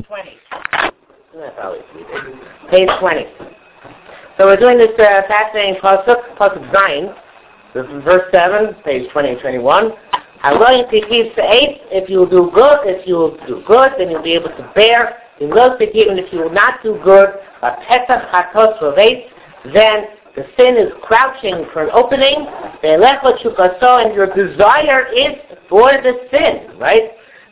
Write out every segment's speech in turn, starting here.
20. That's always easy. Page 20. So we're doing this fascinating pasuk Zayin. This is verse 7, page 20 and 21. If you will do good, then you'll be able to bear. If you will not do good, then the sin is crouching for an opening, and your desire is for the sin, right?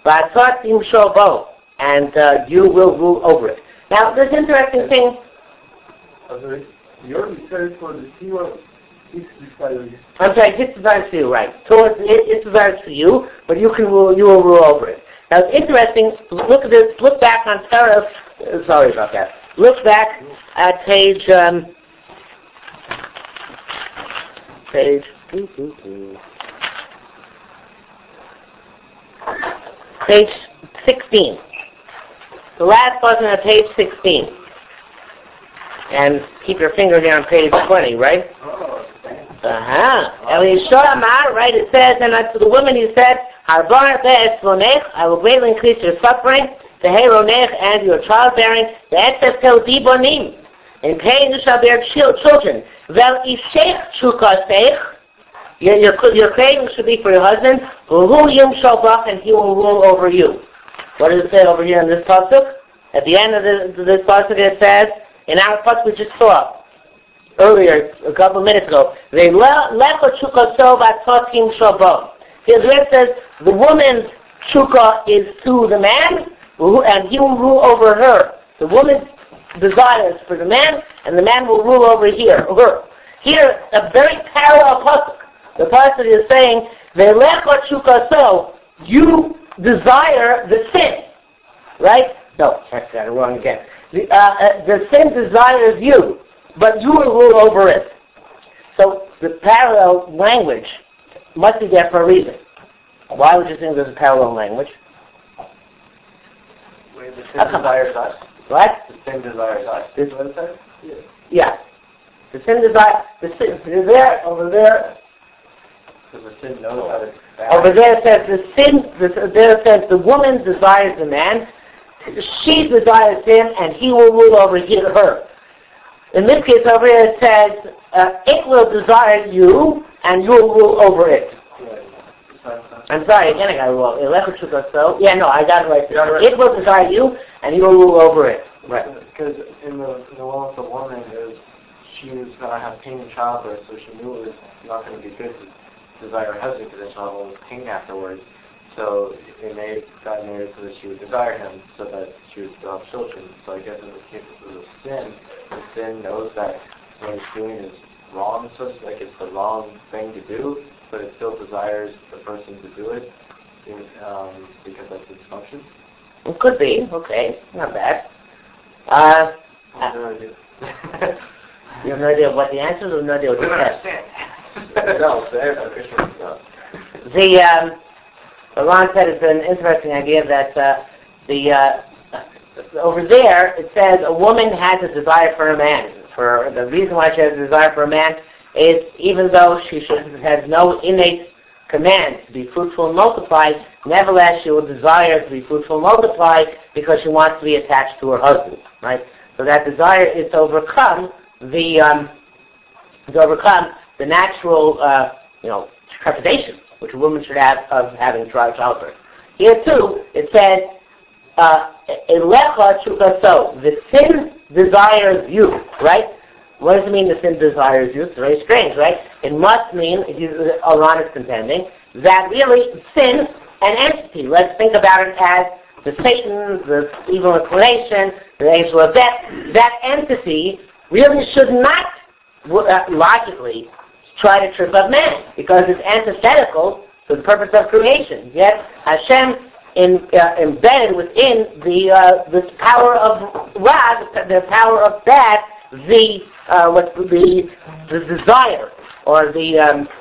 And you will rule over it. Now, this interesting thing. You already said it for the Siwa. I'm sorry, it's desires for you, right? It's desires for you, but you will rule over it. Now, it's interesting. Look at this. Look back on Torah. Sorry about that. Look back at page 16. The last button on page 16. And keep your finger here on page 20, right? Right, it says, and to the woman he said, I will greatly increase your suffering, and your childbearing, in pain you shall bear children. Your craving should be for your husband, and he will rule over you. What does it say over here in this pasuk? At the end of this pasuk it says, in our pasuk we just saw earlier, a couple of minutes ago, it says the woman's chukah is to the man, and he will rule over her. The woman's desires for the man, and the man will rule over her. Here, a very parallel pasuk. The pasuk is saying, you desire the sin, right? No, I got it wrong again. The sin desires you, but you will rule over it. So the parallel language must be there for a reason. Why would you think there's a parallel language? Wait, the sin desires us. What? The sin desires us. This what it says? Yeah. The sin desires. Over there. Because the sin knows how to. Over there it says the woman desires the man. She desires him, and he will rule over her. In this case over here it says, it will desire you, and you will rule over it. I'm sorry, again I got it wrong. Yeah, no, I got it right. It will desire you, and you will rule over it. Right. Because in the one with the woman, she was going to have pain in childbirth, so she knew it was not going to be good to desire her husband because the child will have pain afterwards. So they got married so that she would desire him, so that she would still have children. So I guess in the case of the sin knows that what it's doing is wrong, so it's like it's the wrong thing to do, but it still desires the person to do it because that's its function. It could be. Okay, not bad. I have no idea. You have no idea what the answer is, or no idea what the test? No. Ron said it's an interesting idea that over there it says a woman has a desire for a man. For the reason why she has a desire for a man is even though she has no innate command to be fruitful and multiply, nevertheless she will desire to be fruitful and multiply because she wants to be attached to her husband. Right? So that desire is to overcome the natural trepidation which a woman should have of having childbirth. Here too, it says, the sin desires you, right? What does it mean the sin desires you? It's very strange, right? It must mean, Iran is contending, that really sin, an entity, let's think about it as the Satan, the evil inclination, the angel of death, that entity really should not, logically, try to trip up man, because it's antithetical to the purpose of creation. Yet Hashem embedded within this power of Ra, the power of bad, the desire or the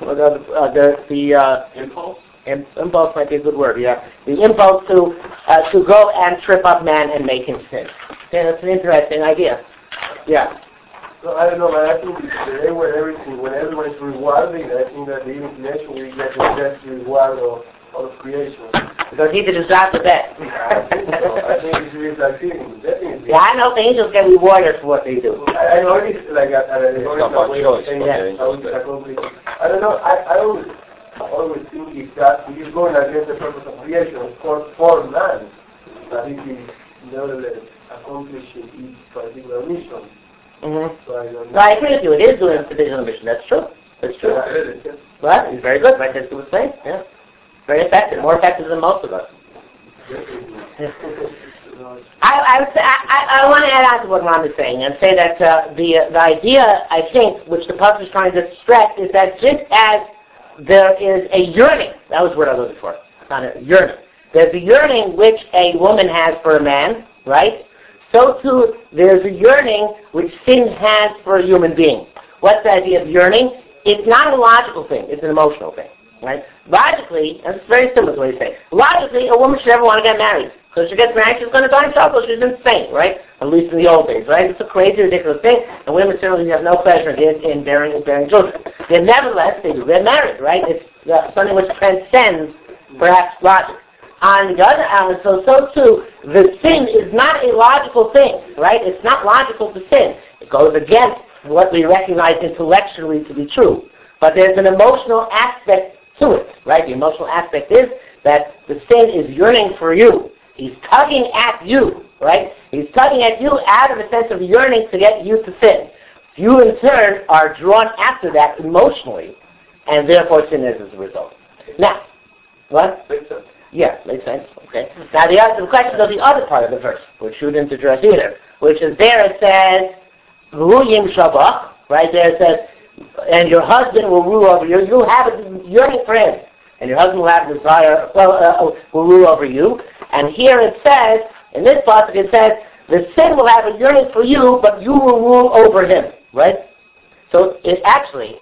impulse. Impulse might be a good word. Yeah, the impulse to go and trip up man and make him sin. Yeah, that's an interesting idea. Yeah. So I don't know, man. I think today when everybody's rewarding, I think that the inclination we get is just reward all of creation. Because he did his job the best. I think so. I think it's really like feeling, definitely. Yeah, I know the angels get rewarded for what they do. I know it's like a way of saying how it's accomplished. I don't know, I always think if that it is going against the purpose of creation, of course, for man, that it is nevertheless accomplishing each particular mission. Mm-hmm. So I don't know. No, I agree with you. It is doing a divisional mission. That's true. That's true. Well, he's very good, right? That's what we're saying. Yeah. Very effective. More effective than most of us. Yeah. I want to add on to what Ron is saying and say that the idea, I think, which the pasuk is trying to stress, is that just as there is a yearning, that was the word I was looking for, not a yearning. There's a yearning which a woman has for a man, right? So too, there's a yearning which sin has for a human being. What's the idea of yearning? It's not a logical thing, it's an emotional thing, right? Logically, and it's very similar to what you say, logically, a woman should never want to get married. So if she gets married, she's going to die in trouble. She's insane, right? At least in the old days, right? It's a crazy, ridiculous thing, and women certainly have no pleasure in bearing children. Yet nevertheless, they do get married, right? It's something which transcends, perhaps, logic. On the other hand, so too, the sin is not a logical thing, right? It's not logical to sin. It goes against what we recognize intellectually to be true. But there's an emotional aspect to it, right? The emotional aspect is that the sin is yearning for you. He's tugging at you, right? He's tugging at you out of a sense of yearning to get you to sin. You, in turn, are drawn after that emotionally, and therefore sin is as a result. Now, what? Makes sense. Yeah, makes sense. Okay. Now, the question of the other part of the verse, which you didn't address either, which is there it says, V'hu yim shabach, right there it says, and your husband will rule over you. You'll have a yearning for him. And your husband will have a desire, will rule over you. And here it says, in this passage it says, the sin will have a yearning for you, but you will rule over him. Right? So it actually,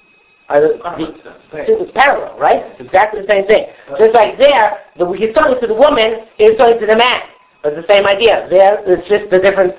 it's parallel, right? It's exactly the same thing. Just like there, he's talking to the woman, he's talking to the man. It's the same idea. There, it's just the different.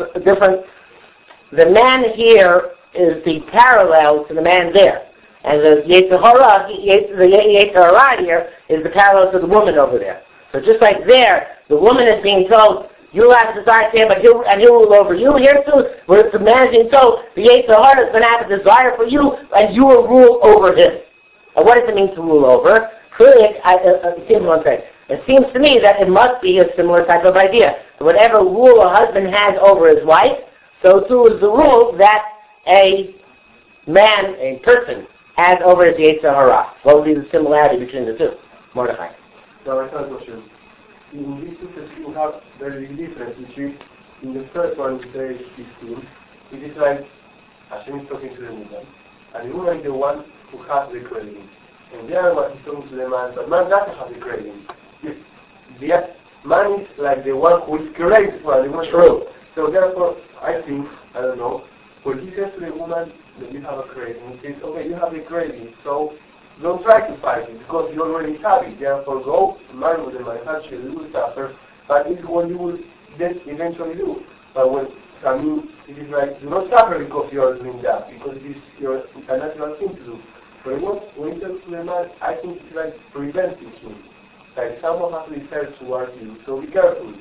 The man here is the parallel to the man there. And the Yetzer Hara here is the parallel to the woman over there. So just like there, the woman is being told, you'll have a desire to him, but he'll rule over you. Here too, where the man is being told, the Yetzer Hara is going to have a desire for you, and you will rule over him. And what does it mean to rule over? Clearly, it seems to me that it must be a similar type of idea. So whatever rule a husband has over his wife, so too is the rule that a man, a person, has over his Yetzer Hara. What would be the similarity between the two? Mordechai. Now I have a question. In these two cases you have very big difference, which is in the first one, page 15, it is like Hashem is talking to the woman, and the woman is the one who has the craving. And the other one is talking to the man, but man doesn't have the craving. The man is like the one who is craving for the woman. True. So therefore, I think, I don't know, when he says to the woman that you have a craving, he says, okay, you have a craving, so don't try to fight it, because you already have it. Therefore, go, marry with the manufacturer, you will suffer, but it's what you will then eventually do. But when, I mean, it is like, do not suffer because you are doing that, because it is a natural thing to do. But when you talk to the man, I think it's like preventing him. Like someone has to be fair towards you, so be careful.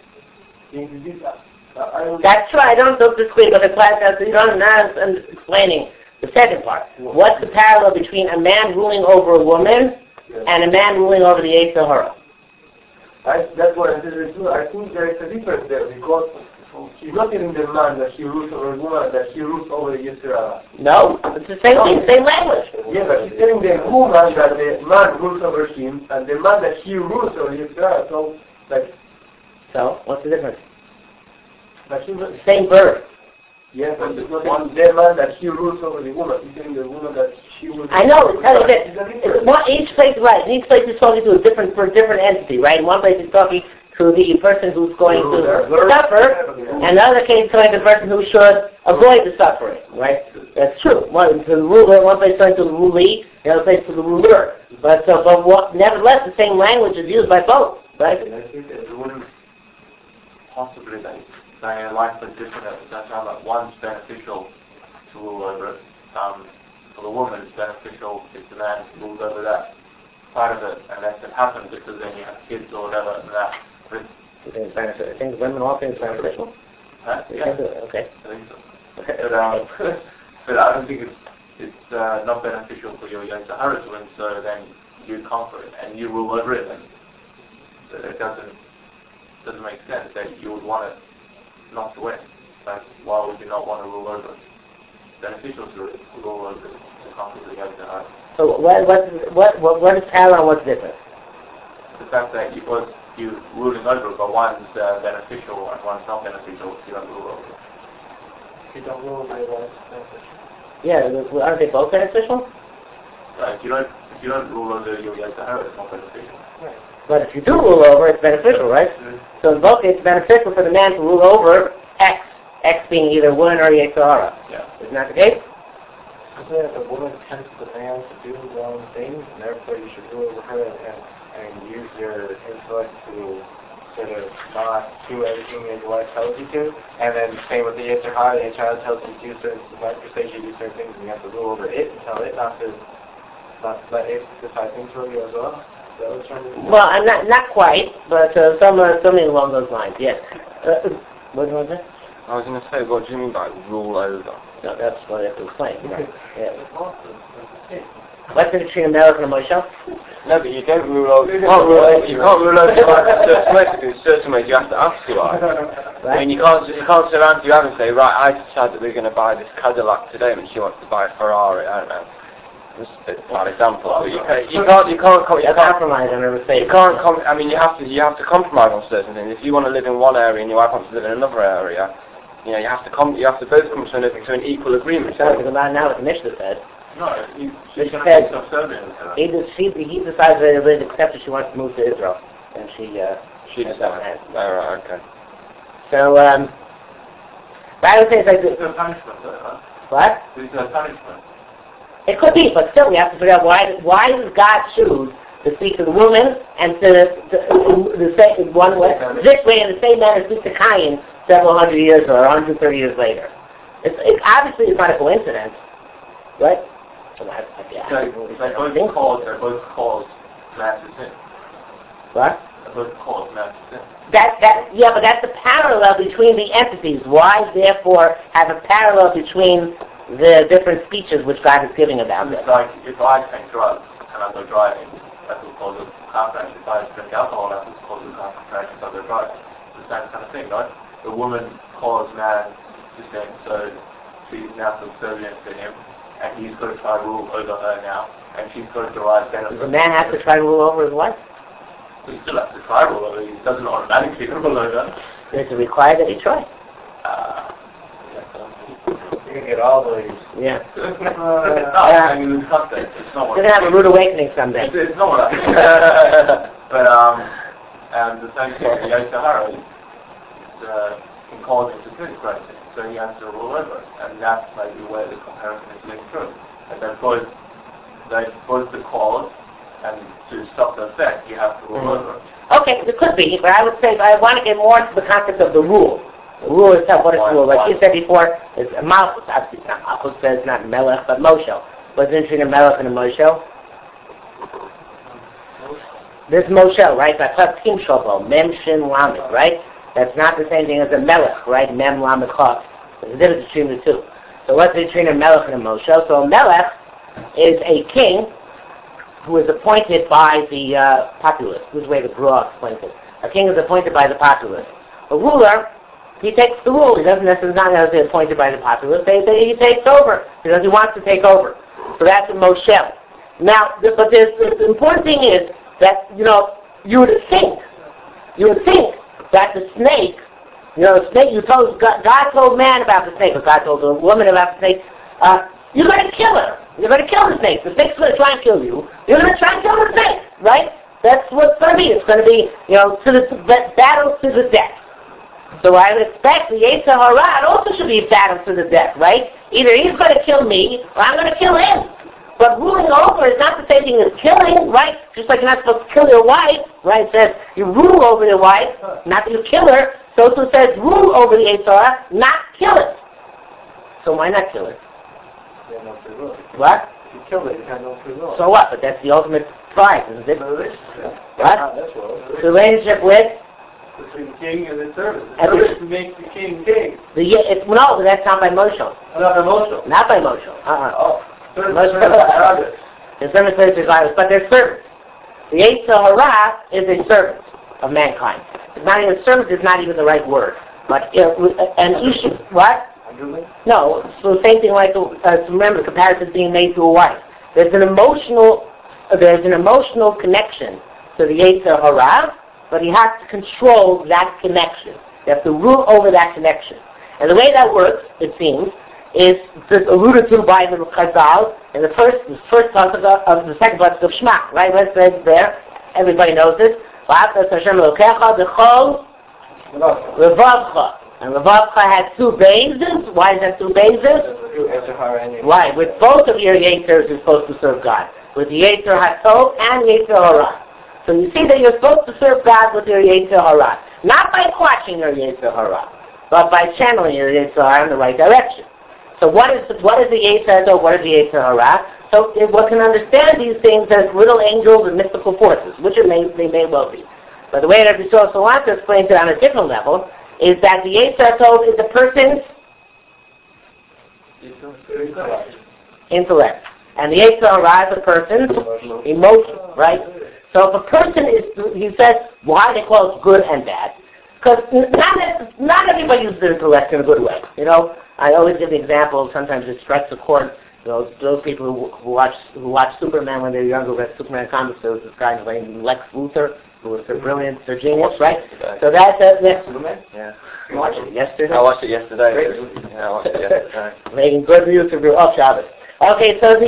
That's true. I don't disagree, but the class has, you don't know, explaining the second part. What's the parallel between a man ruling over a woman and a man ruling over the Yetzer Hara? That's what I said too. I think there is a difference there, because he's not telling the man that he rules over the woman, that he rules over the Yetzer Hara. No, it's the same thing, same language. Yeah, but he's telling the woman that the man rules over him, and the man that he rules over the Yetzer Hara. So, what's the difference? The same verb. Yes, but it's not the man that he rules over the woman. He's telling the woman that she will. I know. It's telling that each place, right? In each place is talking to a different entity, right? In one place he's talking to the person who's going to suffer, and the other case is talking to the person who should avoid the suffering, right? That's true. One place is talking to the rulee, the other place to the ruler. But nevertheless, the same language is used by both, right? And I think that the woman possibly their life is different at that time. Like one's beneficial to rule over it. For the woman, it's beneficial if the man rules over that. part of it unless it happens because then you have kids or whatever and that. But You think it's beneficial? You think women all think it's beneficial? yeah, Okay. I think so. But I don't think it's not beneficial for your Yetzirah to win, so then you conquer it and you rule over it, and it doesn't make sense that you would want it not to win. Like, why would you not want to rule over it? It's beneficial to rule over it, to conquer the Yetzirah. So what is parallel and what's different? The fact that you ruling over it, but one's beneficial and one's not beneficial, you don't rule over it. If you don't rule over it, it's beneficial. Yeah, aren't they both beneficial? Right, if you don't rule over your Yetzirah, it's not beneficial. Right. But if you do rule over, it's beneficial, right? So in both cases, it's beneficial for the man to rule over X. X being either woman or Yetzirah. Yeah. Isn't that the case? Isn't it the woman tempts the man to do his own things, and therefore you should rule over her and use your intellect to sort of not do everything that your wife tells you to? And then same with the Yetzirah, the Yetzirah tells you to do certain, like you say, you do certain things, and you have to rule over it and tell it not to let it decide things for you as well. Well, I'm not quite, but something along those lines. Yes. What do you want to say? I was going to say, what do you mean by rule over? No, that's what I have to explain. Yeah. What's the between a Melech and a Moshe? No, but you don't rule over. You can't rule over. You can't rule over your wife in certain ways, because in certain ways you have to ask your wife. Right. I mean, you can't sit around to your wife and say, right, I decided that we're going to buy this Cadillac today, and she wants to buy a Ferrari. I don't know. Just a bad example. But you can't compromise on a mistake. You can't. I mean, you have to compromise on certain things. If you want to live in one area and your wife wants to live in another area, you know, you have to both come to an equal agreement. Sounds like about now what the Mishnah said. No, She said he decides that it except that she wants to move to Israel, and she decides. Oh, right, okay. So, but I would say it's like it's a punishment, though, huh? What? It's a punishment. It could be, but still we have to figure out why does God choose to speak to the woman and to the same one way, this way in the same manner speak to Cain several hundred years or 130 years later. It's obviously it's not a coincidence, right? They're both called massive sin. What? They're both called massive sin. Yeah, but that's the parallel between the entities. Why, therefore, have a parallel between the different speeches which God is giving about this? It's like if I take drugs and I go driving, that's what's called a car crash. If I drink alcohol, that's what's called a car crash if I go driving. It's the same kind of thing, right? The woman calls man to sin, so she's now subservient to him, and he's got to try to rule over her now, and she's got to derive benefit. Does a man have to try to rule over his wife? He still has to try to rule over her. He doesn't automatically rule over her. Is it required that he try? You can get all these. Yeah. I mean, it's not that. It's not what. You're gonna have a rude awakening someday. It's not what I think. But and the same thing with Yetzirah, can cause him to sin, right? So he has to rule over it, and that's maybe where the comparison is linked through. And then both the cause and to stop the effect, you have to rule over it. Okay, it could be, but I would say I want to get more into the concept of the rule. The rule itself, what is the rule? Like you said before, it's Malchus. Obviously, it's not Malchus, says not Melech, but Moshe. What's interesting in Melech and a Moshe? This Moshe, right? That's Tim Shobo, Mem Shin Lamed, right? That's not the same thing as a Melech, right? Mem Lamed Chav. There's a difference between the two. So what's between a Melech and a Moshe? So a Melech is a king who is appointed by the populace. This is the way the Gruah explains it. A king is appointed by the populace. A ruler, he takes the rule. He doesn't necessarily appointed by the populace. He takes over because he wants to take over. So that's a Moshe. Now, but the important thing is that, you would think that the snake, the snake, God told man about the snake, or God told the woman about the snake, you're going to kill her. You're going to kill the snake. The snake's going to try and kill you. You're going to try and kill the snake, right? That's what it's going to be. It's going to be, battle to the death. So I would expect the Yetzirah also should be a battle to the death, right? Either he's going to kill me, or I'm going to kill him. But ruling over is not the same thing as killing, right? Just like you're not supposed to kill your wife, right? It says you rule over your wife, not that you kill her. So it says rule over the Yetzirah, not kill it. So why not kill it? You have no free will. What? If you kill it, you have no free will. So what? But that's the ultimate 5, isn't it? What? That's well. It's a relationship with? Between the king and the servant. The And servant makes the king king. No, that's not by emotional. Not emotional. Not by emotional. Oh. The servants are desirous, but they're servants. The Yetzer Hara is a servant of mankind. It's not even servant is not even the right word. But and you should what? No, so the same thing like remember the comparison being made to a wife. There's an emotional connection to the Yetzer Hara, but you have to control that connection. You have to rule over that connection. And the way that works, it seems, is alluded to by the Chazal in the first pasuk of the second pasuk of Shema. Right? Let's say it's there. Everybody knows this. Hashem Elokecha b'chol levavcha. And levavcha had 2 bases. Why is that 2 bases? Why? With both of your Yetzers, you're supposed to serve God. With the Yetzer HaTov and Yetzer Hara. So you see that you're supposed to serve God with your Yetzer Hara. Not by quashing your Yetzer Hara, but by channeling your Yetzer Hara in the right direction. So what is the Yetzer HaTov? What is the Yetzer Hara? So one can understand these things as little angels and mystical forces, which they may well be. But the way that Yisrael Salanta explains it on a different level is that the Yetzer HaTov is a person's intellect. And the Yetzer Hara is a person's emotion, right? So if a person he says, why they call it good and bad? Because not everybody uses their intellect in a good way. You know, I always give the example, sometimes it strikes a chord. Those people who watch Superman when they were younger, read Superman comics. There was this guy named Lex Luthor, who was their brilliant, their genius, right? So that's Superman? Yeah. You watched it yesterday? I watched it yesterday. Yeah, I watched it yesterday. Making good use of your Shabbos. Okay, so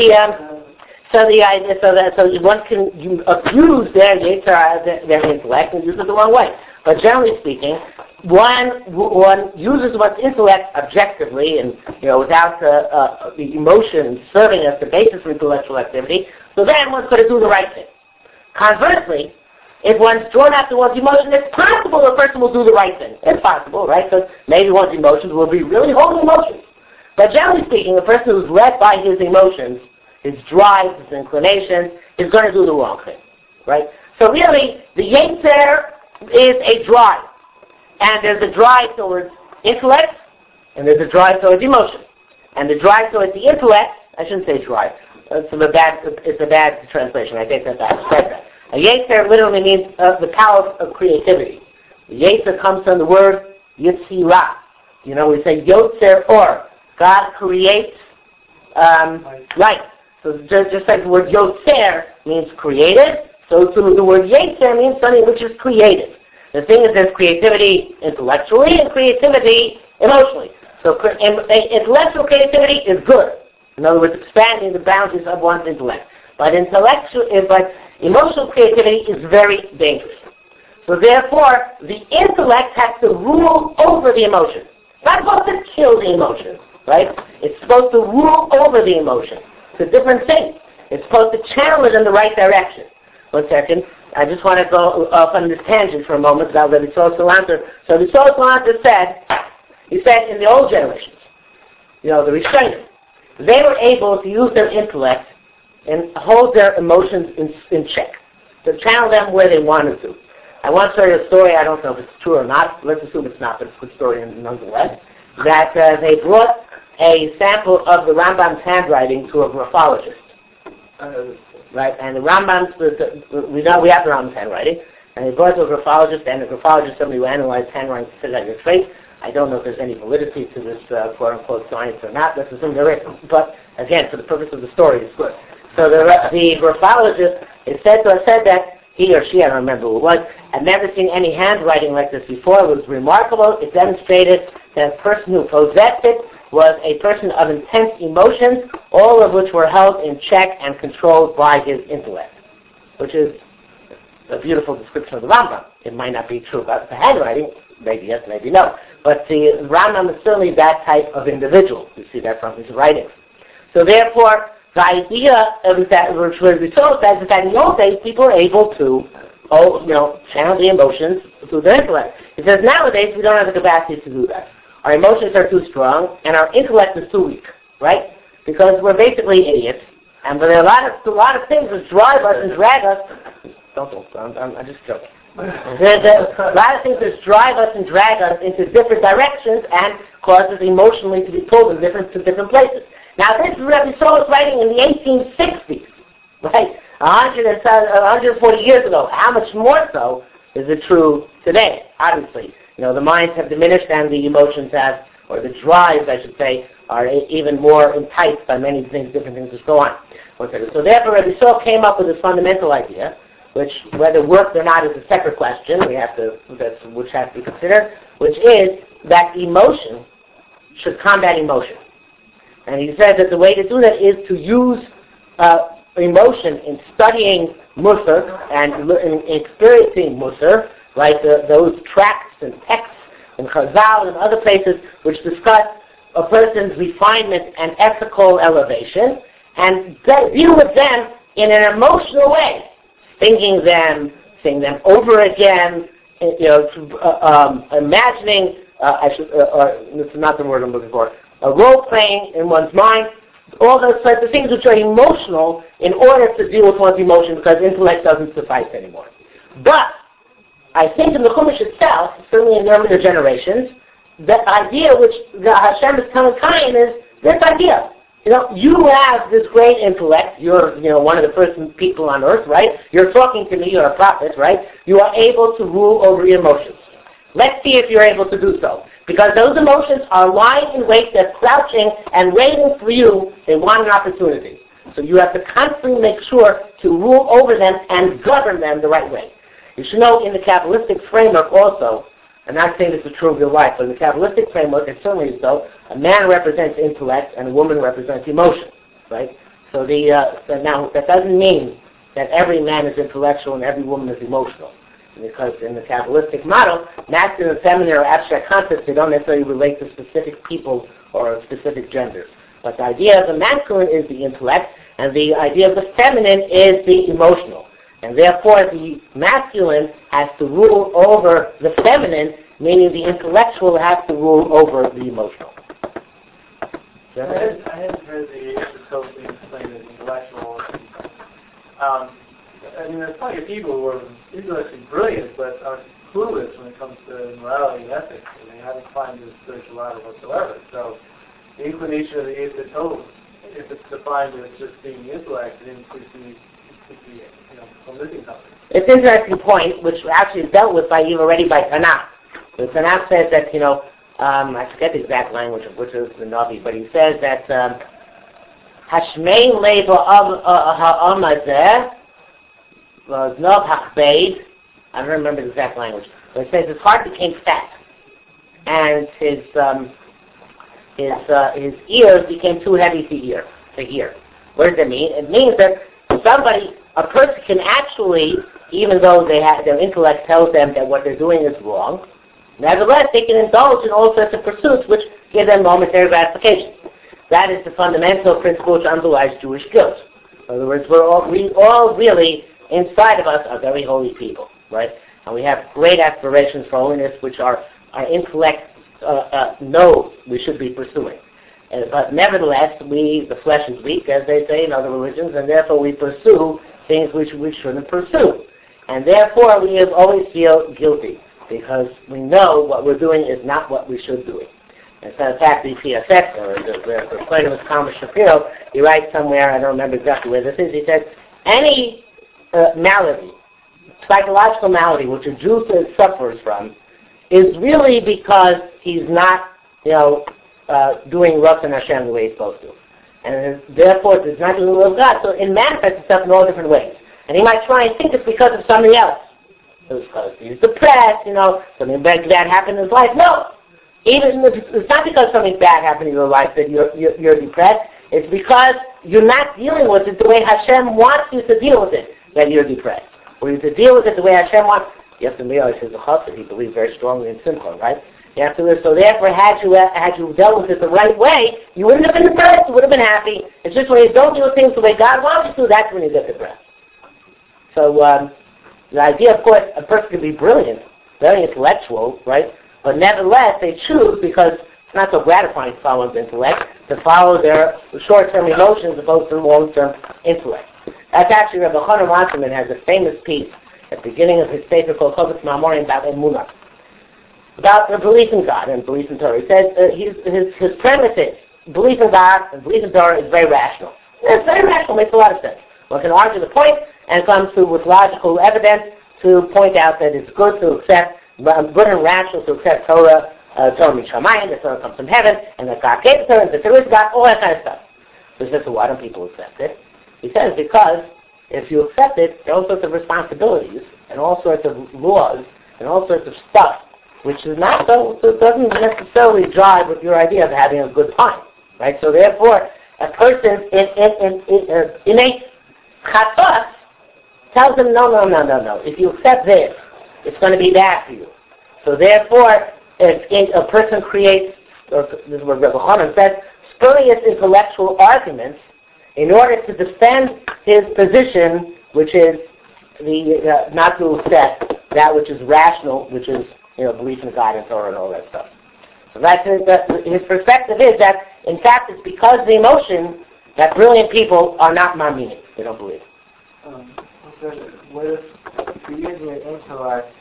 one can abuse their intellect and use it the wrong way. But generally speaking, one uses one's intellect objectively and without the emotion serving as the basis for intellectual activity. So then one's going to do the right thing. Conversely, if one's drawn after one's emotion, it's possible a person will do the right thing. It's possible, right? Because maybe one's emotions will be really holy emotions. But generally speaking, a person who's led by his emotions, his drives, his inclinations, is going to do the wrong thing, right? So really, the Yetzer is a drive. And there's a drive towards intellect, and there's a drive towards emotion. And the drive towards the intellect, I shouldn't say drive. It's a bad translation. I take that back. A Yetzer literally means the power of creativity. The Yetzer comes from the word Yetzirah. We say Yotzer Or. God creates light. So just like the word Yotzer means created, so the word Yetzer means something which is created. The thing is there's creativity intellectually and creativity emotionally. So intellectual creativity is good. In other words, expanding the boundaries of one's intellect. But emotional creativity is very dangerous. So therefore, the intellect has to rule over the emotion. It's not supposed to kill the emotion, right? It's supposed to rule over the emotion. It's a different thing. It's supposed to channel it in the right direction. 1 second. I just want to go off on this tangent for a moment about the Yisrael Salanta. So the Yisrael Salanta said in the old generations, the Rishonim, they were able to use their intellect and hold their emotions in check, to channel them where they wanted to. I once heard a story, I don't know if it's true or not, let's assume it's not, but it's a good story nonetheless, that they brought a sample of the Rambam's handwriting to a graphologist. Right, and the Rambam's, we have the Rambam's handwriting, and they brought it to a graphologist, and the graphologist suddenly analyzed handwriting to say that you're straight. I don't know if there's any validity to this quote-unquote science or not. Let's assume there is. But again, for the purpose of the story, it's good. So the graphologist said that he or she, I don't remember who it was, had never seen any handwriting like this before. It was remarkable. It demonstrated that the person who possessed it was a person of intense emotions, all of which were held in check and controlled by his intellect, which is a beautiful description of the Rambam. It might not be true about the handwriting, maybe yes, maybe no, but the Rambam is certainly that type of individual. You see that from his writings. So therefore, the idea of that, which was told, is that in the old days, people were able to, channel the emotions through their intellect. It says nowadays we don't have the capacity to do that. Our emotions are too strong, and our intellect is too weak, right? Because we're basically idiots, But there are a lot of things that drive us and drag us. I'm just joking. There's a lot of things that drive us and drag us into different directions and cause us emotionally to be pulled to different places. Now, this Rebbe Saul was writing in the 1860s, right? 140 years ago. How much more so is it true today? Obviously, the minds have diminished and the emotions have, or the drives, I should say, are even more enticed by many things, different things that go on. So therefore, Rebbe Saul came up with this fundamental idea, which, whether worked or not, is a separate question. Which has to be considered, which is that emotion should combat emotion. And he says that the way to do that is to use emotion in studying Musar and in experiencing Musar, like those tracts and texts in Chazal and other places which discuss a person's refinement and ethical elevation, and deal with them in an emotional way, thinking them, saying them over again, imagining, this is not the word I'm looking for, role-playing in one's mind, all those sorts of things which are emotional in order to deal with one's emotion, because intellect doesn't suffice anymore. But I think in the Chumash itself, certainly in the earlier generations, the idea which Hashem is telling Cain is this idea. You have this great intellect. You're, one of the first people on earth, right? You're talking to me. You're a prophet, right? You are able to rule over your emotions. Let's see if you're able to do so. Because those emotions are lying in wait. They're crouching and waiting for you. They want an opportunity. So you have to constantly make sure to rule over them and govern them the right way. You should know in the Kabbalistic framework also, I'm not saying this is true of your life, but in the Kabbalistic framework, it certainly is so. A man represents intellect and a woman represents emotion, right? So now that doesn't mean that every man is intellectual and every woman is emotional. Because in the Kabbalistic model, masculine and feminine are abstract concepts. They don't necessarily relate to specific people or specific genders. But the idea of the masculine is the intellect, and the idea of the feminine is the emotional. And therefore, the masculine has to rule over the feminine, meaning the intellectual has to rule over the emotional. I hadn't heard the episode being explained as intellectual. There's plenty of people who are intellectually brilliant, but are clueless when it comes to morality and ethics, and they haven't climbed the spiritual ladder whatsoever. So, the inclination of the Yetzer Tov, if it's defined as just being the intellect, then it could be missing something. It's an interesting point, which actually is dealt with already by Tanakh. The Tanakh says that, I forget the exact language of which is the Navi, but he says that Hashmei Leva Ha'amazeh was Nov Hachbeid. I don't remember the exact language, but it says his heart became fat, and his ears became too heavy to hear. What does that mean? It means that a person can actually, even though their intellect tells them that what they're doing is wrong, nevertheless they can indulge in all sorts of pursuits which give them momentary gratification. That is the fundamental principle which underlies Jewish guilt. In other words, we all really, inside of us, are very holy people, right? And we have great aspirations for holiness, which our intellect knows we should be pursuing. But nevertheless, the flesh is weak, as they say in other religions, and therefore we pursue things which we shouldn't pursue. And therefore we always feel guilty, because we know what we're doing is not what we should do. As a matter of fact, the PSX, or the point of his Thomas Shapiro, he writes somewhere, I don't remember exactly where this is, he says, any malady, psychological malady, which a Jew suffers from, is really because he's not, doing Ratzon Hashem the way he's supposed to. And therefore, it's not doing the will of God. So it manifests itself in all different ways. And he might try and think it's because of somebody else. It's because he's depressed, something bad happened in his life. No! It's not because something bad happened in your life that you're depressed. It's because you're not dealing with it the way Hashem wants you to deal with it that you're depressed. Or you to deal with it the way Hashem wants. You have to realize he's a chassid. He believes very strongly in simcha, right? You have to live. So therefore, had you dealt with it the right way, you wouldn't have been depressed. You would have been happy. It's just when you don't do things the way God wants you to, that's when you get depressed. So the idea, of course, a person can be brilliant, very intellectual, right? But nevertheless, they choose because It's not so gratifying to follow the intellect, to follow their short-term emotions as opposed to long-term intellect. That's actually Rabbi Chanan Wasserman has a famous piece at the beginning of his paper called Chovetz Ma'amorim about Emunah, about the belief in God and belief in Torah. He says his premise is belief in God and belief in Torah is very rational. It's very rational, makes a lot of sense. One can argue the point and come to with logical evidence to point out that it's good to accept, good and rational to accept Torah, Torah Mishamayim, that Torah comes from heaven, and that God gave Torah, and that there is God, all that kind of stuff. So he says, so why don't people accept it? He says, because if you accept it, there are all sorts of responsibilities, and all sorts of laws, and all sorts of stuff, which is not so, it doesn't necessarily jive with your idea of having a good time, right? So therefore, a person's innate chatos tells them, no. If you accept this, it's going to be bad for you. So therefore, if a person creates, or this is what Rebbe Chanan says, spurious intellectual arguments in order to defend his position, which is the not to accept that which is rational, which is belief in God and Torah and all that stuff. So that's his perspective is that in fact it's because of the emotion that brilliant people are not ma'aminim. They don't believe. What if you're using your intellect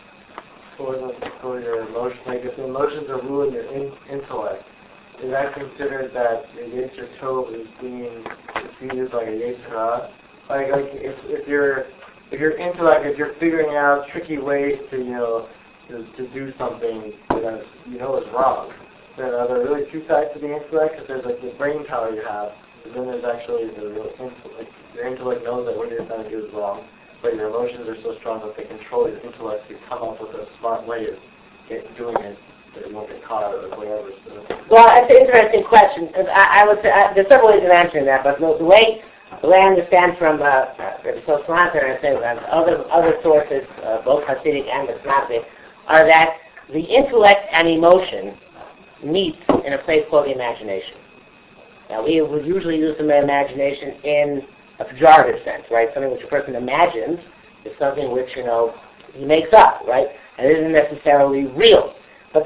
for your emotion? Like if the emotions are ruling your intellect, is that considered that your Yetzer Tov is being diffused like a Yetzer Hara? Like if your intellect, if you're figuring out tricky ways to do something that is wrong, then are there really two sides to the intellect? Because there's like the brain power you have, but then there's actually the real intellect. Your intellect knows that what you're trying to do is wrong, but your emotions are so strong that they control your intellect to come up with a smart way of doing it, that you won't get caught or whatever. So. Well, that's an interesting question. I would say there's several ways of answering that, but the way I understand from so Salanter and say other sources, both Hasidic and Mishnah, are that the intellect and emotion meet in a place called the imagination. Now, we would usually use the imagination in a pejorative sense, right? Something which a person imagines is something which, he makes up, right? And it isn't necessarily real. But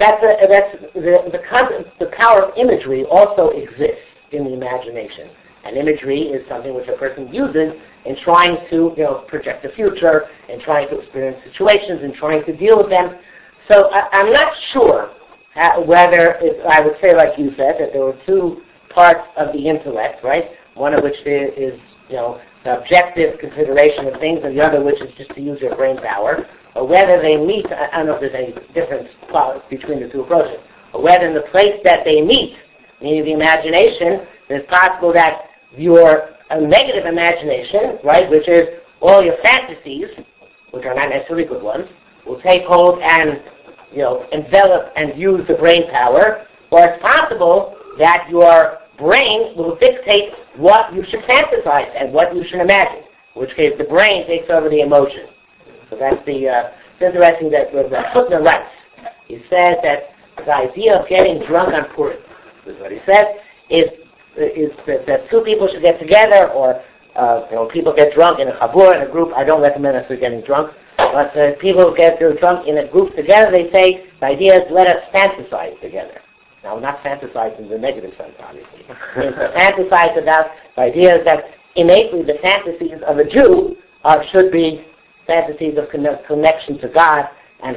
the power of imagery also exists in the imagination. And imagery is something which a person uses in trying to, project the future, and trying to experience situations, and trying to deal with them. So I'm not sure whether I would say, like you said, that there were two parts of the intellect, right? One of which is, the objective consideration of things, and the other which is just to use your brain power, or whether they meet. I don't know if there's any difference between the two approaches, or whether in the place that they meet, meaning the imagination, it's possible that your negative imagination, right, which is all your fantasies, which are not necessarily good ones, will take hold and, envelop and use the brain power, or it's possible that your brain will dictate what you should fantasize and what you should imagine, in which case the brain takes over the emotion. So that's it's interesting that Hutner writes. He says that the idea of getting drunk on Purim, is what he says, is that two people should get together, or people get drunk in a chabur, in a group. I don't recommend us getting drunk, but people get drunk in a group together. They say the idea is let us fantasize together. Now, not fantasize in the negative sense, obviously. Fantasize about the idea is that innately the fantasies of a Jew should be fantasies of connection to God and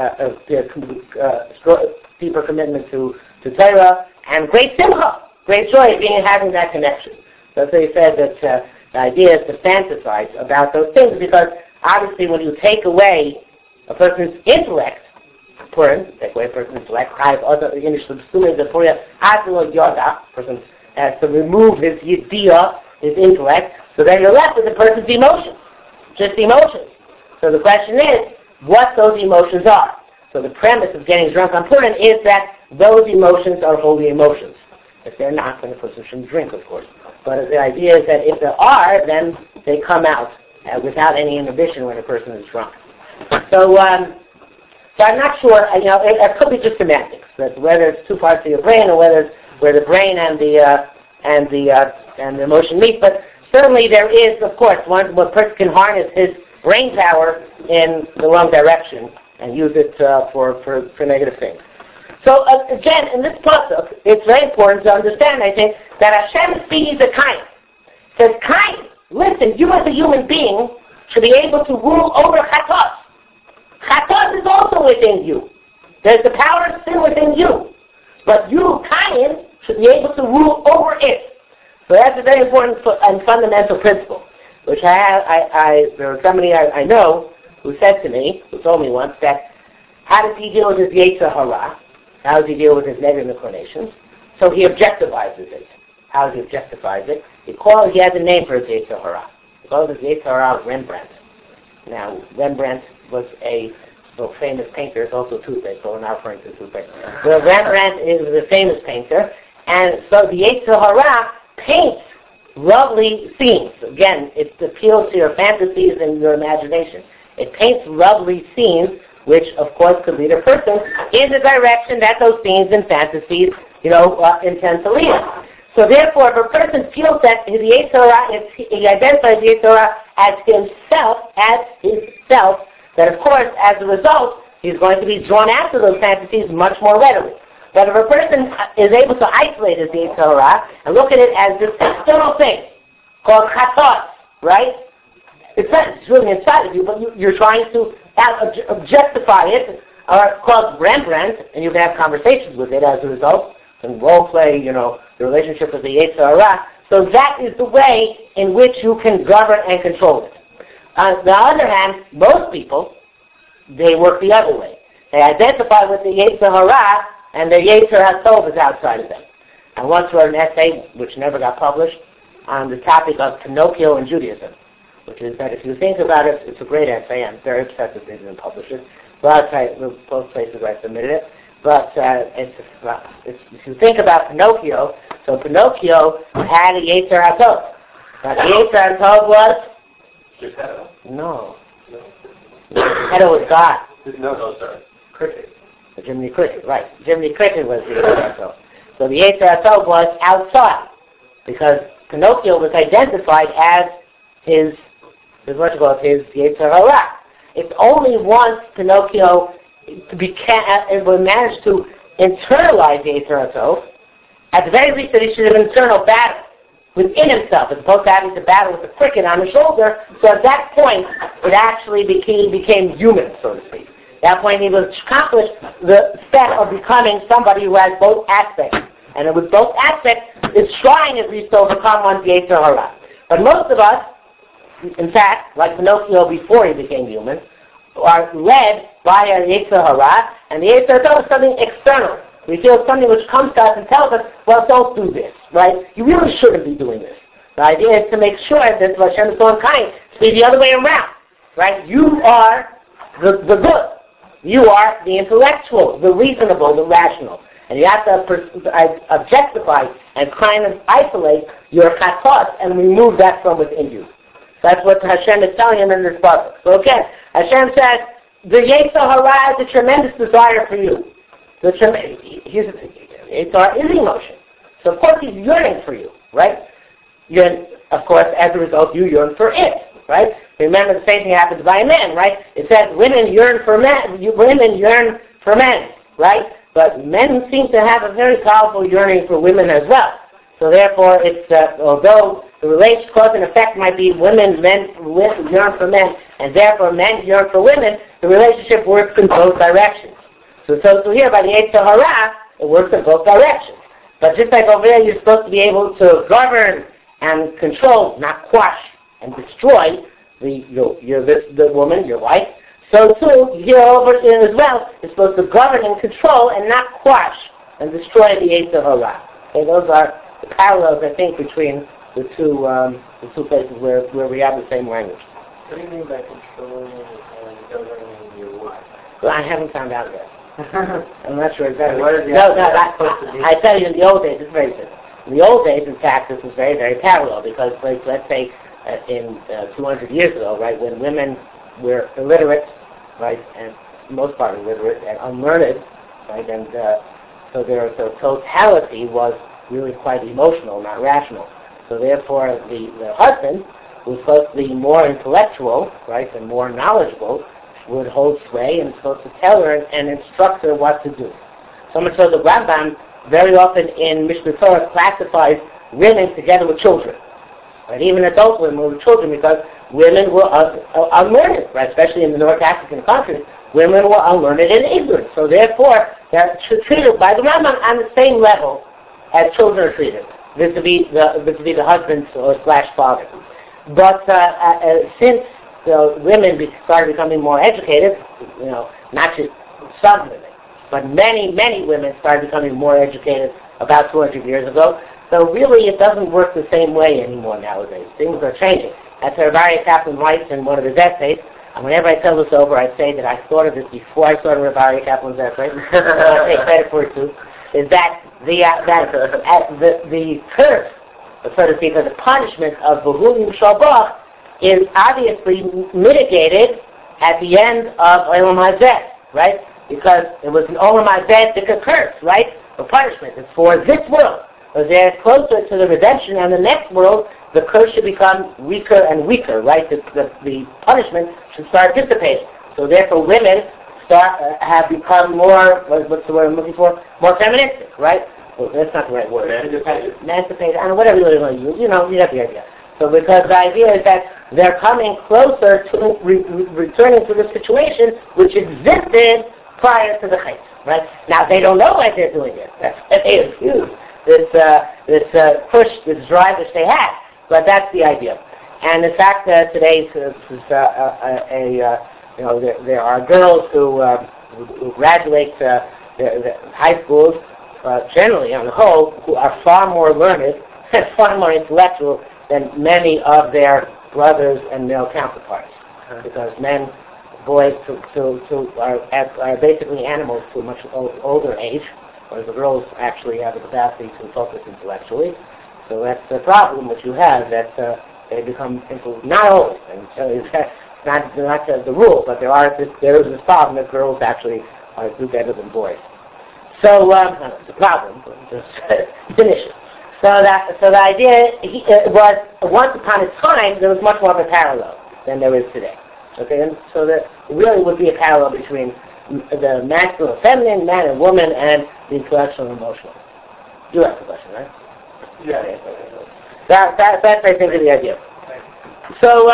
deeper commitment to Torah and great simcha, great joy in having that connection. So he said that the idea is to fantasize about those things, because obviously when you take away a person's intellect, take away a person's intellect, person has to remove his yidiyah, his intellect, so then you're left with the person's emotions, just emotions. So the question is, what those emotions are. So the premise of getting drunk on Purim is that those emotions are holy emotions. If they're not, then the person shouldn't drink, of course. But the idea is that if there are, then they come out without any inhibition when a person is drunk. So I'm not sure. It could be just semantics. That whether it's two parts of your brain, or whether it's where the brain and the emotion meet. But certainly there is, of course, one person can harness his brain power in the wrong direction and use it for negative things. So again, in this pasuk, it's very important to understand, I think, that Hashem sees a Cain. Says, Cain, listen, you as a human being should be able to rule over Chatos. Chatos is also within you. There's the power of sin within you. But you, Cain, should be able to rule over it. So that's a very important and fundamental principle, which there was somebody I know who said to me, who told me once that, how does he deal with his Yetzer Hara? How does he deal with his negative inclinations? So he objectivizes it. How does he objectifies it? He has a name for his Yetzer Hara. He calls his Yetzer Hara Rembrandt. Now, Rembrandt was a famous painter. It's also a toothpaste, so we're not referring to toothpaste. Well, Rembrandt is a famous painter, and so the Yetzer Hara paints lovely scenes. Again, it appeals to your fantasies and your imagination. It paints lovely scenes, which of course could lead a person in the direction that those scenes and fantasies, intend to lead us. So therefore, if a person feels that his Yetzer Hara, he identifies the Yetzer Hara as himself, that of course, as a result, he's going to be drawn after those fantasies much more readily. But if a person is able to isolate his Yetzer Hara and look at it as this external thing called Chatos, right? It's really inside of you, but you're trying to objectify it, or called Rembrandt, and you can have conversations with it as a result, and role play, the relationship with the Yetzer Hara. So that is the way in which you can govern and control it. On the other hand, most people, they work the other way. They identify with the Yetzer Hara, and their Yetzer HaTov is outside of them. I once wrote an essay, which never got published, on the topic of Pinocchio and Judaism, which is that if you think about it, it's a great essay. I'm very upset that they didn't publish it. But both places I submitted it. But if you think about Pinocchio, so Pinocchio had a Yetzer HaTov. Now the Yetzer HaTov was? Geppetto? No. Geppetto was God. No, sorry. Cricket. The Jiminy Cricket, right. Jiminy Cricket was the Yetzer HaTov. So the Yetzer HaTov was outside, because Pinocchio was identified as his Yetzer Hara. It's only once Pinocchio managed to internalize the Yetzer HaTov, at the very least that he should have an internal battle within himself, as opposed to having to battle with the cricket on the shoulder. So at that point, it actually became human, so to speak. At that point, he was accomplished the step of becoming somebody who has both aspects. And with both aspects, is trying at least to overcome one's Yetzer Hara. But most of us, in fact, like Pinocchio before he became human, are led by our Yetzer Hara, and the Yetzer Hara is something external. We feel something which comes to us and tells us, well, don't do this, right? You really shouldn't be doing this. The idea is to make sure that Hashem is so kind to be the other way around, right? You are the good. You are the intellectual, the reasonable, the rational. And you have to objectify and kind of isolate your chatos and remove that from within you. That's what Hashem is telling him in this pasuk. So again, Hashem says, the Yetzer Hara is a tremendous desire for you. The Yetzer Hara is emotion. So of course he's yearning for you, right? Of course, as a result, you yearn for it, right? Remember the same thing happens by a man, right? It says women yearn for men, women yearn for men, right? But men seem to have a very powerful yearning for women as well. So therefore, it's although the relation cause and effect might be men yearn for men, and therefore men yearn for women, the relationship works in both directions. So here by the Yetzer Hara, it works in both directions. But just like over there, you're supposed to be able to govern and control, not quash and destroy the woman, your wife. So too, here over here as well, you're supposed to govern and control and not quash and destroy the Yetzer Hara. Okay, those are the parallels, I think, between the two places where we have the same language. What do you mean by controlling and governing your wife? Well, I haven't found out yet. I'm not sure exactly. I tell you, in the old days, it's very simple. In the old days, in fact, this was very, very parallel because, like, let's say, in 200 years ago, right, when women were illiterate, right, and most part illiterate and unlearned, right, and so their totality was really quite emotional, not rational. So therefore, the husband, who's supposed to be more intellectual, right, and more knowledgeable, would hold sway and supposed to tell her and instruct her what to do. So much so the Rambam very often in Mishnah Torah classifies women together with children. Right? Even adult women were children because women were unlearned, right? Especially in the North African countries, women were unlearned and ignorant. So therefore, they're treated by the Rambam on the same level as children are treated, vis-a-vis the husbands or / father. But since women started becoming more educated, not just some women, but many, many women started becoming more educated about 200 years ago. So really it doesn't work the same way anymore nowadays. Things are changing. As Rabbi Aryeh Kaplan writes in one of his essays, and whenever I tell this over, I say that I thought of this before I started Rabbi Aryeh Kaplan's essay, I take credit for it too, is that the curse, so to speak, or the punishment of Behulim Shalbach is obviously mitigated at the end of Olam Hazeh, right? Because it was the Olam Hazeh that curse, right? The punishment is for this world. As they're closer to the redemption and the next world, the curse should become weaker and weaker, right? The punishment should start dissipating. So therefore women have become more, what's the word I'm looking for? More feministic, right? Well, that's not the right word. Emancipated, I don't know, whatever you want to use, you get the idea. So because the idea is that they're coming closer to returning to the situation which existed prior to the Chait, right? Now they don't know why they're doing it. That's what they excuse. This push, this drive which they had. But that's the idea. And in fact, today there are girls who graduate the high schools, generally on the whole, who are far more learned and far more intellectual than many of their brothers and male counterparts. Because boys are basically animals to a much older age, whereas the girls actually have the capacity to focus intellectually. So that's the problem which you have, that they become not always, and so it's not the rule, but there is this problem that girls actually do better than boys. So it's a problem, it's an issue. So the idea was, once upon a time, there was much more of a parallel than there is today. Okay, and so there really would be a parallel between the masculine and feminine, man and woman, and the intellectual and emotional. You asked the question, right? Yeah. That's I think is the idea. So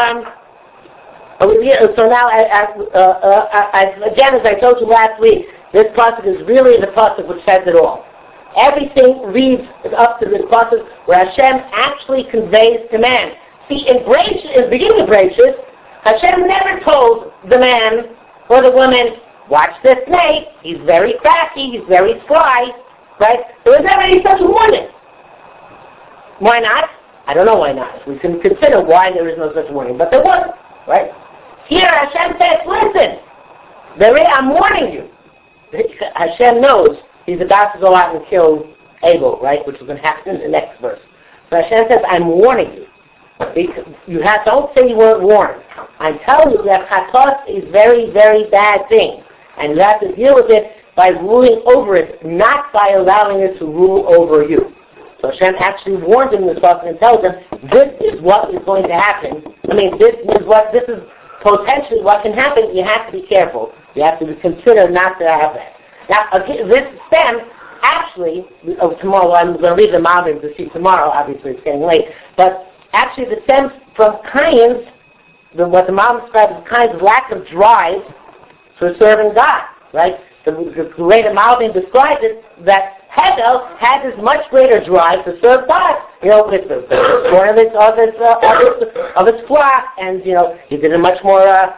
now, again, as I told you last week, this pasuk is really the pasuk which says it all. Everything leads up to this pasuk where Hashem actually conveys to man. See, in the beginning of Bereshit, Hashem never told the man or the woman, watch this snake, he's very crafty, he's very sly, right? There was never any such warning. Why not? I don't know why not. We can consider why there is no such warning, but there was, right? Here Hashem says, listen, I'm warning you. Hashem knows he's about to go out and kill Abel, right? Which is going to happen in the next verse. So Hashem says, I'm warning you. Don't say you weren't warned. I'm telling you that chatos is very, very bad thing. And you have to deal with it by ruling over it, not by allowing it to rule over you. So Hashem actually warns him in this book and tells him, this is what is going to happen. This is potentially what can happen. You have to be careful. You have to consider not to have that. Now, this stems, actually, tomorrow, I'm going to leave the Malbim to see tomorrow, obviously it's getting late, but actually this stems from Cain's, what the Malbim describes as Cain's lack of drive for serving God, right? The way the Malbim describes it, that Hevel had this much greater drive to serve God, with the born of its flock, and he did it in a much more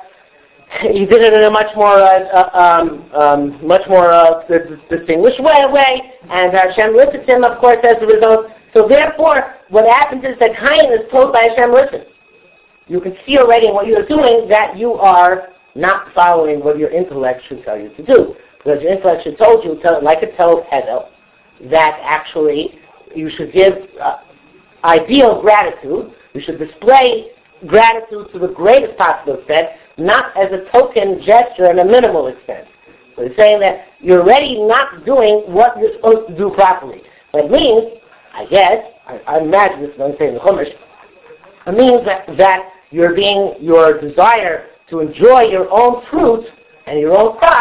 distinguished way, and Hashem listens to him, of course, as a result. So therefore, what happens is that Cain is told by Hashem, listen, you can see already in what you're doing that you are not following what your intellect should tell you to do. Because your intellect should tell you, like it tells Hevel, that actually you should give ideal gratitude. You should display gratitude to the greatest possible extent, not as a token gesture in a minimal extent. So he's saying that you're already not doing what you're supposed to do properly. That means, I guess, I imagine this is what I'm saying in the Chumash, it means that your desire to enjoy your own fruit and your own crop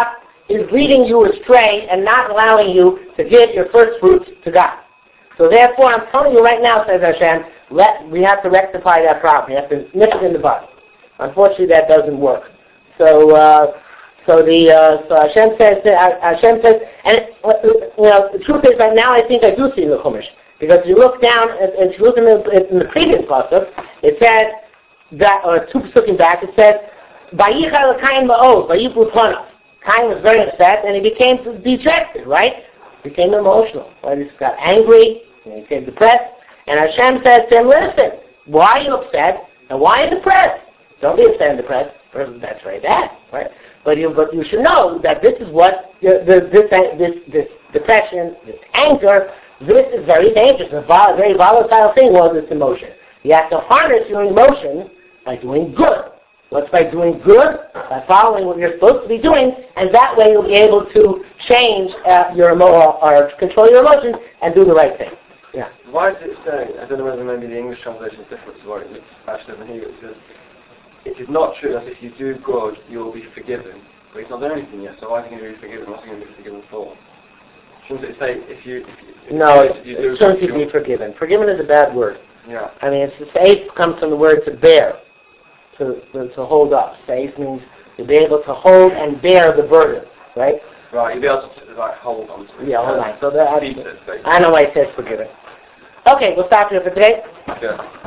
is leading you astray and not allowing you to give your first fruits to God. So therefore, I'm telling you right now, says Hashem, we have to rectify that problem. We have to nip it in the bud. Unfortunately, that doesn't work. So Hashem says, and the truth is that now I think I do see the Chumash. Because if you look down, if you look in the previous pasuk, it said that, or two pasukim back, it said, "Vayichal Kain ma'od, vayipu panav." Cain was very upset, and he became dejected, right? He became emotional, right? He got angry, and he became depressed. And Hashem said to him, "Listen, why are you upset, and why are you depressed? Don't be upset and depressed. That's very bad, right? But you should know that this is what this depression, this anger." This is very dangerous. A very volatile thing was this emotion. You have to harness your emotion by doing good. What's by doing good? By following what you're supposed to be doing, and that way you'll be able to change or control your emotions and do the right thing. Yeah. Why does it say, I don't know whether maybe the English translation is different to what it looks actually over here, it says, it is not true that if you do good, you will be forgiven. But he's not done anything yet, so why is he going to be forgiven? What's he going to be forgiven for? Shouldn't it say if you it shouldn't be forgiven. Forgiven is a bad word. Yeah. I mean, faith comes from the word to bear, to hold up. Faith means to be able to hold and bear the burden, right? Right, you'll be able to hold on to it. Yeah, hold on. So I know why it says forgiven. Okay, we'll stop here for today. Yeah.